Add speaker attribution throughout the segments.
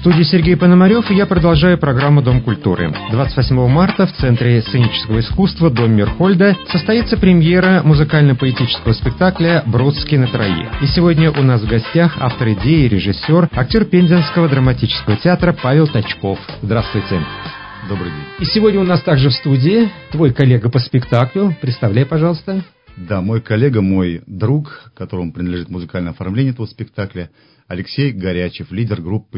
Speaker 1: студии Сергей Пономарев, и я продолжаю программу «Дом культуры». 28 марта в Центре сценического искусства «Дом Мирхольда» состоится премьера музыкально-поэтического спектакля «Бродский на троих». И сегодня у нас в гостях автор идеи, режиссер, актер Пензенского драматического театра Павел Точков. Здравствуйте.
Speaker 2: Добрый день.
Speaker 1: И сегодня у нас также в студии твой коллега по спектаклю. Представляй, пожалуйста.
Speaker 2: Да, мой коллега, мой друг, которому принадлежит музыкальное оформление этого спектакля, Алексей Горячев, лидер группы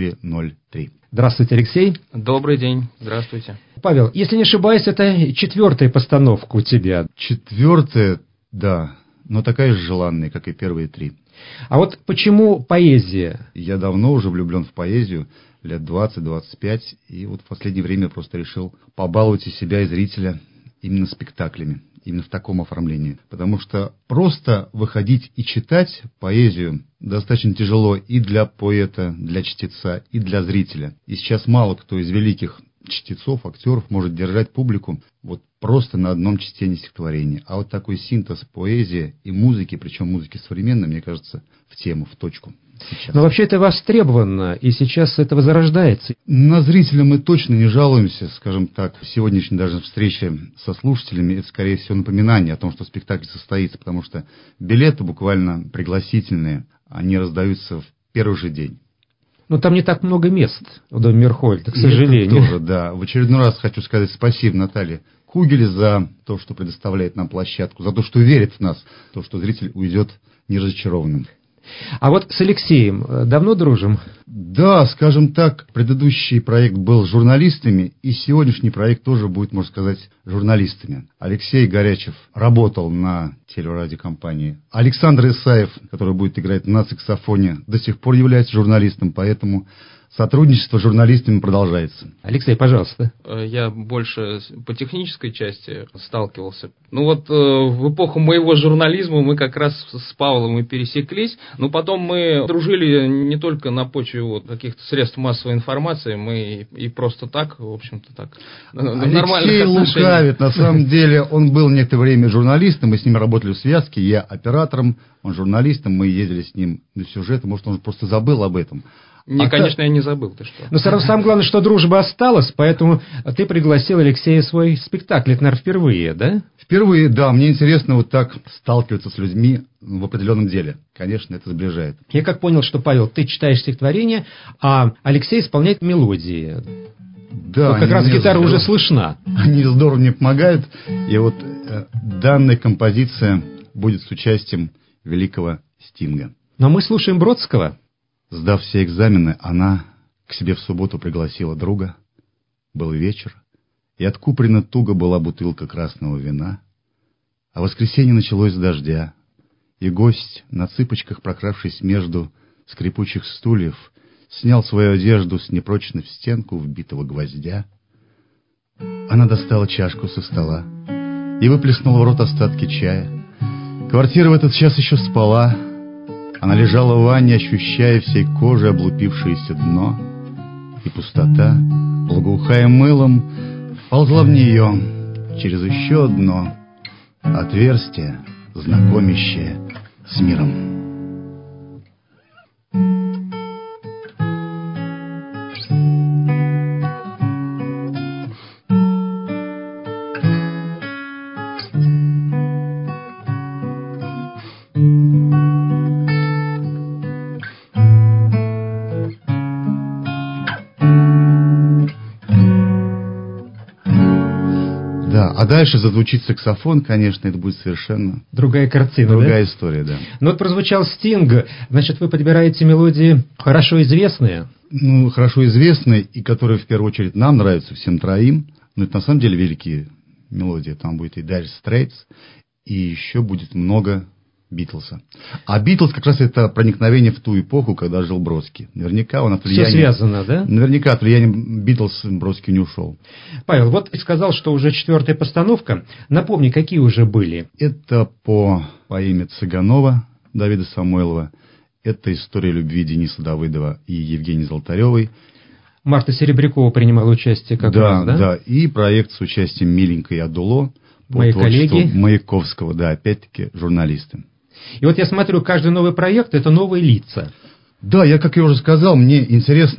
Speaker 2: 403.
Speaker 1: Здравствуйте, Алексей.
Speaker 3: Добрый день, здравствуйте.
Speaker 1: Павел, если не ошибаюсь, это 4-я постановка у тебя.
Speaker 2: 4-я, да, но такая же желанная, как и первые 3.
Speaker 1: А вот почему поэзия?
Speaker 2: Я давно уже влюблен в поэзию, лет 20-25, и вот в последнее время просто решил побаловать и себя, и зрителя именно спектаклями. Именно в таком оформлении. Потому что просто выходить и читать поэзию достаточно тяжело и для поэта, для чтеца, и для зрителя. И сейчас мало кто из великих чтецов, актеров может держать публику вот просто на одном чтении стихотворения. А вот такой синтез поэзии и музыки, причем музыки современной, мне кажется, в тему, в точку. Сейчас.
Speaker 1: Но вообще это востребовано, и сейчас это возрождается.
Speaker 2: На зрителя мы точно не жалуемся, скажем так. Сегодняшняя даже встреча со слушателями, это, скорее всего, напоминание о том, что спектакль состоится, потому что билеты буквально пригласительные, они раздаются в первый же день.
Speaker 1: Но там не так много мест в Доме Мирхольда, к сожалению.
Speaker 2: Это тоже, да. В очередной раз хочу сказать спасибо Наталье Кугеле за то, что предоставляет нам площадку, за то, что верит в нас, то, что зритель уйдет неразочарованным.
Speaker 1: А вот с Алексеем давно дружим?
Speaker 2: Да, скажем так, предыдущий проект был с журналистами, и сегодняшний проект тоже будет, можно сказать, журналистами. Алексей Горячев работал на телерадиокомпании. Александр Исаев, который будет играть на саксофоне, до сих пор является журналистом, поэтому сотрудничество с журналистами продолжается.
Speaker 1: Алексей, пожалуйста.
Speaker 3: Я больше по технической части сталкивался. Ну вот в эпоху моего журнализма мы как раз с Павлом и пересеклись, но потом мы дружили не только на почве вот каких-то средств массовой информации, мы и просто так, в общем-то так.
Speaker 2: Алексей лукавит, на самом деле он был некоторое время журналистом, мы с ним работали в связке, я оператором, он журналистом, мы ездили с ним на сюжеты, может он просто забыл об этом.
Speaker 3: Конечно, я не забыл, ты что.
Speaker 1: Но самое главное, что дружба осталась, поэтому ты пригласил Алексея в свой спектакль. Это, наверное, впервые, да?
Speaker 2: Впервые, да. Мне интересно вот так сталкиваться с людьми в определенном деле. Конечно, это сближает.
Speaker 1: Я как понял, что, Павел, ты читаешь стихотворение, а Алексей исполняет мелодии.
Speaker 2: Да.
Speaker 1: Как раз гитара уже слышна.
Speaker 2: Они здорово мне помогают. И вот данная композиция будет с участием великого Стинга.
Speaker 1: Но мы слушаем Бродского.
Speaker 2: Сдав все экзамены, она к себе в субботу пригласила друга. Был вечер, и откупорена туго была бутылка красного вина. А воскресенье началось с дождя, и гость, на цыпочках прокравшись между скрипучих стульев, снял свою одежду с непрочно в стенку вбитого гвоздя. Она достала чашку со стола и выплеснула в рот остатки чая. Квартира в этот час еще спала. Она лежала в ванне, ощущая всей кожей облупившееся дно, и пустота, благоухая мылом, ползла в нее через еще одно отверстие, знакомящее с миром. А дальше зазвучит саксофон, конечно, это будет совершенно
Speaker 1: другая картина,
Speaker 2: другая история, да.
Speaker 1: Ну вот прозвучал Стинг, значит, вы подбираете мелодии хорошо известные?
Speaker 2: Ну, хорошо известные, и которые в первую очередь нам нравятся, всем троим. Но это на самом деле великие мелодии. Там будет и Dire Straits, и еще будет много Битлса. А Битлз как раз это проникновение в ту эпоху, когда жил Бродский. Наверняка он от влияния...
Speaker 1: Все связано, да?
Speaker 2: Наверняка от влияния Битлз Бродский не ушел.
Speaker 1: Павел, вот ты сказал, что уже 4-я постановка. Напомни, какие уже были?
Speaker 2: Это по поэме Цыганова Давида Самойлова. Это история любви Дениса Давыдова и Евгении Золотаревой.
Speaker 1: Марта Серебрякова принимала участие как раз, да?
Speaker 2: Да, и проект с участием Миленькой Адуло по
Speaker 1: Мои
Speaker 2: творчеству
Speaker 1: коллеги.
Speaker 2: Маяковского, да, опять-таки журналисты.
Speaker 1: И вот я смотрю, каждый новый проект – это новые лица.
Speaker 2: Да, как я уже сказал, мне интересно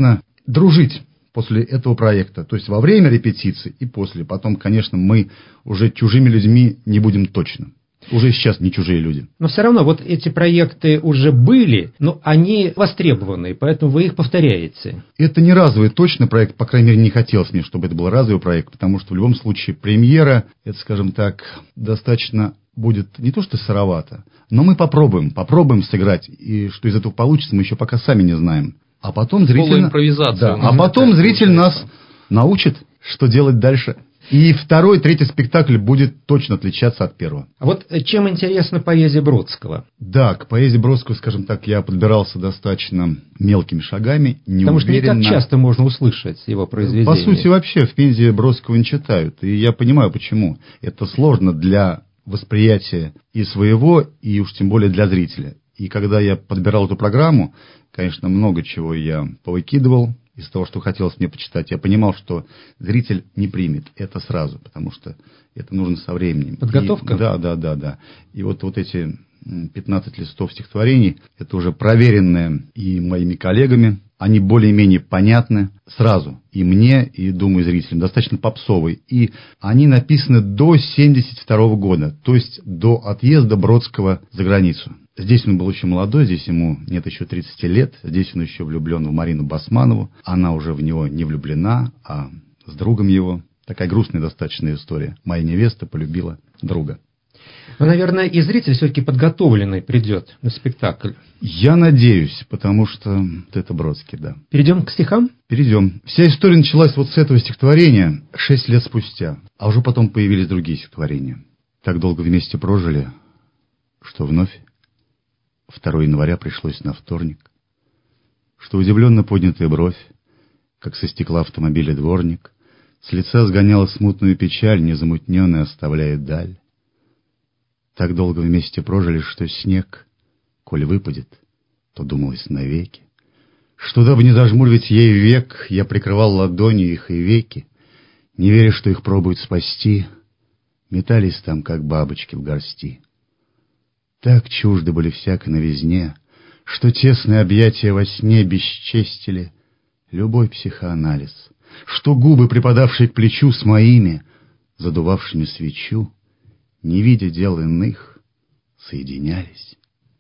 Speaker 2: дружить после этого проекта. То есть во время репетиции и после. Потом, конечно, мы уже чужими людьми не будем точно. Уже сейчас не чужие люди.
Speaker 1: Но все равно вот эти проекты уже были, но они востребованы, поэтому вы их повторяете.
Speaker 2: Это не разовый точно проект, по крайней мере, не хотелось мне, чтобы это был разовый проект, потому что в любом случае премьера, это, скажем так, достаточно будет не то что сыровато, но мы попробуем сыграть, и что из этого получится, мы еще пока сами не знаем. А потом зритель...
Speaker 3: Полуимпровизация.
Speaker 2: Да, а потом зритель нас научит, что делать дальше. И второй, третий спектакль будет точно отличаться от первого.
Speaker 1: А вот чем интересна поэзия Бродского?
Speaker 2: Да, к поэзии Бродского, скажем так, я подбирался достаточно мелкими шагами, неуверенно.
Speaker 1: Потому что не так часто можно услышать его произведения.
Speaker 2: По сути, вообще, в Пензе Бродского не читают. И я понимаю, почему. Это сложно для восприятия и своего, и уж тем более для зрителя. И когда я подбирал эту программу, конечно, много чего я повыкидывал из того, что хотелось мне почитать. Я понимал, что зритель не примет это сразу, потому что это нужно со временем.
Speaker 1: Подготовка?
Speaker 2: Да. И вот эти 15 листов стихотворений, это уже проверенное и моими коллегами. Они более-менее понятны сразу и мне, и, думаю, зрителям. Достаточно попсовые. И они написаны до 1972 года, то есть до отъезда Бродского за границу. Здесь он был очень молодой, здесь ему нет еще 30 лет. Здесь он еще влюблен в Марину Басманову. Она уже в него не влюблена, а с другом его. Такая грустная достаточно история. Моя невеста полюбила друга.
Speaker 1: Но, наверное, и зритель все-таки подготовленный придет на спектакль.
Speaker 2: Я надеюсь, потому что это Бродский, да.
Speaker 1: Перейдем к стихам?
Speaker 2: Перейдем. Вся история началась вот с этого стихотворения 6 лет спустя. А уже потом появились другие стихотворения. Так долго вместе прожили, что вновь 2 января пришлось на вторник, что удивленно поднятая бровь, как со стекла автомобиля дворник, с лица сгоняла смутную печаль, незамутненная оставляет даль. Так долго вместе прожили, что снег, коль выпадет, то думалось навеки, что дабы не зажмуривать ей век, я прикрывал ладонью их и веки, не веря, что их пробуют спасти, метались там, как бабочки в горсти. Так чужды были всякой новизне, что тесные объятия во сне бесчестили любой психоанализ, что губы, припадавшие к плечу с моими, задувавшими свечу, не видя дел иных, соединялись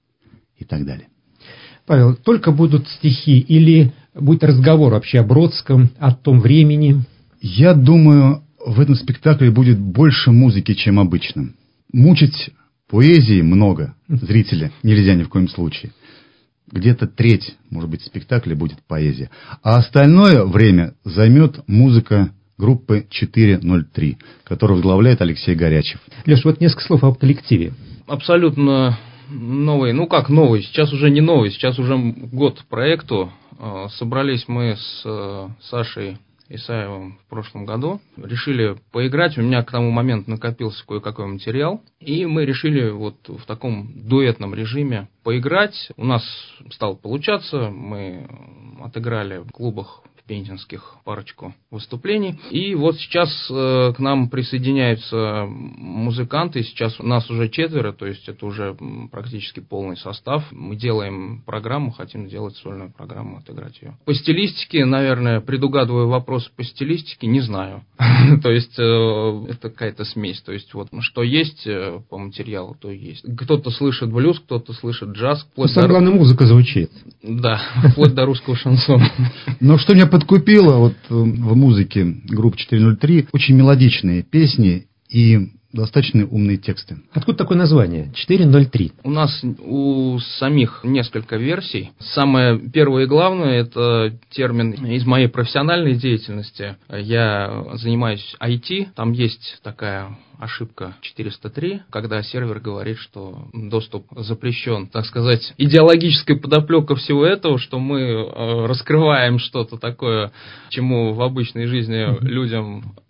Speaker 2: и так далее.
Speaker 1: Павел, только будут стихи или будет разговор вообще о Бродском, о том времени?
Speaker 2: Я думаю, в этом спектакле будет больше музыки, чем обычно. Мучить поэзии много зрителя нельзя ни в коем случае. Где-то треть, может быть, спектакля будет поэзия. А остальное время займет музыка группы 403, которую возглавляет Алексей Горячев.
Speaker 1: Леш, вот несколько слов об коллективе.
Speaker 3: Абсолютно новый, ну как новый, сейчас уже не новый, сейчас уже год проекту. Собрались мы с Сашей Исаевым в прошлом году. Решили поиграть. У меня к тому моменту накопился кое-какой материал. И мы решили вот в таком дуэтном режиме поиграть. У нас стало получаться. Мы отыграли в клубах пензенских парочку выступлений. И вот сейчас к нам присоединяются музыканты. Сейчас у нас уже 4, то есть это уже практически полный состав. Мы делаем программу, хотим сделать сольную программу, отыграть ее. По стилистике, наверное, предугадываю вопрос по стилистике, не знаю. То есть это какая-то смесь. То есть вот что есть по материалу, то и есть. Кто-то слышит блюз, кто-то слышит джаз.
Speaker 1: Самое главное, музыка звучит.
Speaker 3: Да, вплоть до русского шансона.
Speaker 2: Но что меня подкупило вот в музыке группы 403, очень мелодичные песни и достаточно умные тексты.
Speaker 1: Откуда такое название? 403.
Speaker 3: У нас у самих несколько версий. Самое первое и главное, это термин из моей профессиональной деятельности. Я занимаюсь IT, там есть такая ошибка 403, когда сервер говорит, что доступ запрещен. Так сказать, идеологическая подоплека всего этого, что мы раскрываем что-то такое, чему в обычной жизни людям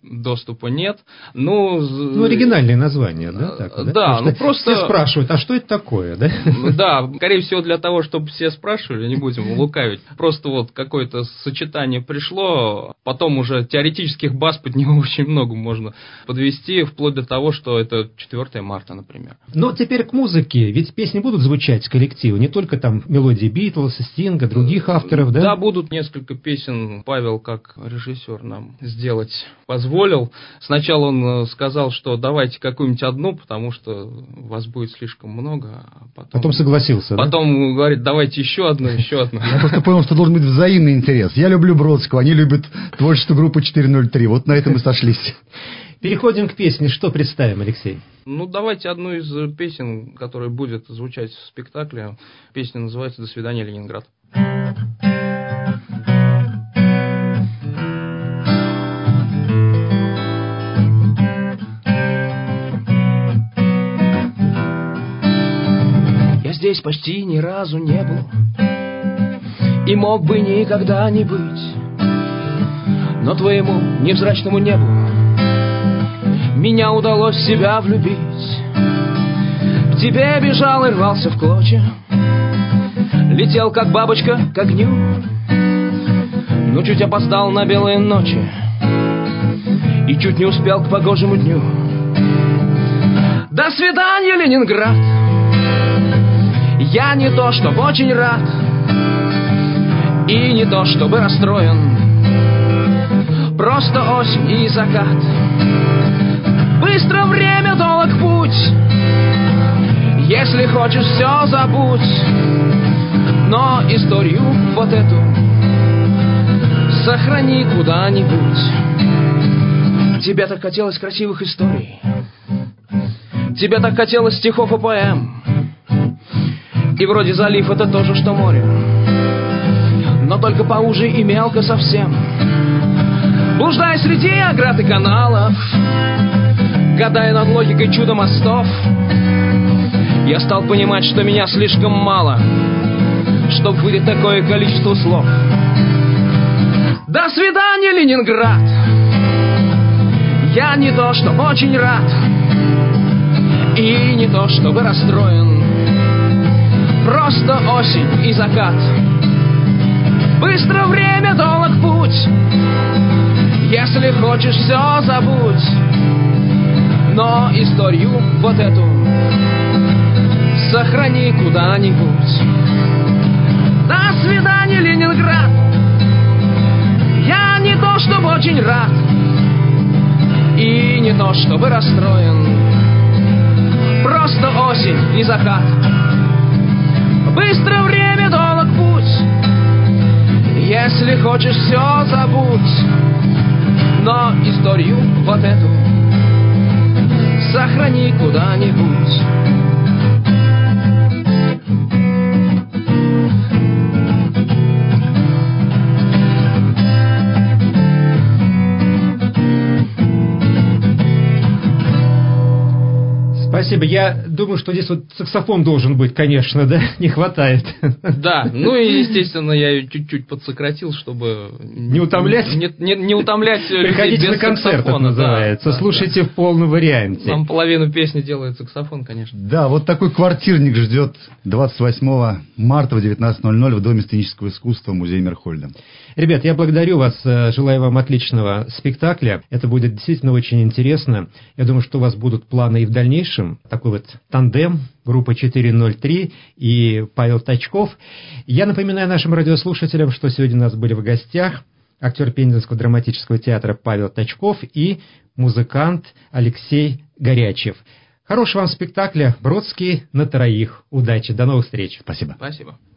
Speaker 3: доступа нет.
Speaker 1: Оригинальное название, да? Так,
Speaker 3: да, просто...
Speaker 1: Все спрашивают, а что это такое, да?
Speaker 3: Да, скорее всего, для того, чтобы все спрашивали, не будем лукавить. Просто вот какое-то сочетание пришло, потом уже теоретических баз под него очень много можно подвести, вплоть до того, что это 4 марта, например.
Speaker 1: Но теперь к музыке, ведь песни будут звучать с коллектива, не только там мелодии Битлз, Стинга, других авторов, да?
Speaker 3: Да, будут несколько песен. Павел, как режиссер, нам сделать позволил. Сначала он сказал, что давайте какую-нибудь одну, потому что вас будет слишком много. А
Speaker 1: потом согласился,
Speaker 3: Потом говорит, давайте еще одну.
Speaker 2: Я просто понял, что должен быть взаимный интерес. Я люблю Бродского, они любят творчество группы 403. Вот на этом и сошлись.
Speaker 1: Переходим к песне. Что представим, Алексей?
Speaker 3: Давайте одну из песен, которая будет звучать в спектакле. Песня называется «До свидания, Ленинград». Я здесь почти ни разу не был и мог бы никогда не быть, но твоему невзрачному небу меня удалось в себя влюбить. К тебе бежал и рвался в клочья, летел как бабочка к огню, но чуть опоздал на белые ночи и чуть не успел к погожему дню. До свидания, Ленинград. Я не то чтобы очень рад и не то чтобы расстроен, просто осень и закат. Быстро время, долг путь, если хочешь, все забудь, но историю вот эту сохрани куда-нибудь. Тебе так хотелось красивых историй, тебе так хотелось стихов и поэм, и вроде залив это то же, что море, но только поуже и мелко совсем. Блуждая среди оград и каналов, гадая над логикой чуда мостов, я стал понимать, что меня слишком мало, чтоб выдать такое количество слов. До свидания, Ленинград. Я не то, что очень рад и не то, чтобы расстроен, просто осень и закат. Быстро время, долг путь, если хочешь, все забудь, но историю вот эту сохрани куда-нибудь. До свидания, Ленинград. Я не то, чтобы очень рад и не то, чтобы расстроен, просто осень и закат. Быстро время, долг путь, если хочешь, все забудь, но историю вот эту сохрани куда-нибудь.
Speaker 1: Спасибо. Я думаю, что здесь вот саксофон должен быть, конечно, да? Не хватает.
Speaker 3: Да, и, естественно, я ее чуть-чуть подсократил, чтобы...
Speaker 1: Не утомлять?
Speaker 3: Не утомлять людей без
Speaker 1: Приходите на концерт, это называется. Да, слушайте в полном варианте.
Speaker 3: Там половину песни делает саксофон, конечно.
Speaker 2: Да, вот такой квартирник ждет 28 марта в 19:00 в Доме сценического искусства Музея Мирхольда.
Speaker 1: Ребят, я благодарю вас, желаю вам отличного спектакля. Это будет действительно очень интересно. Я думаю, что у вас будут планы и в дальнейшем. Такой вот тандем, группа 403 и Павел Тачков. Я напоминаю нашим радиослушателям, что сегодня у нас были в гостях актер Пензенского драматического театра Павел Тачков и музыкант Алексей Горячев. Хорошего вам спектакля. Бродский на троих. Удачи. До новых встреч.
Speaker 2: Спасибо.
Speaker 3: Спасибо.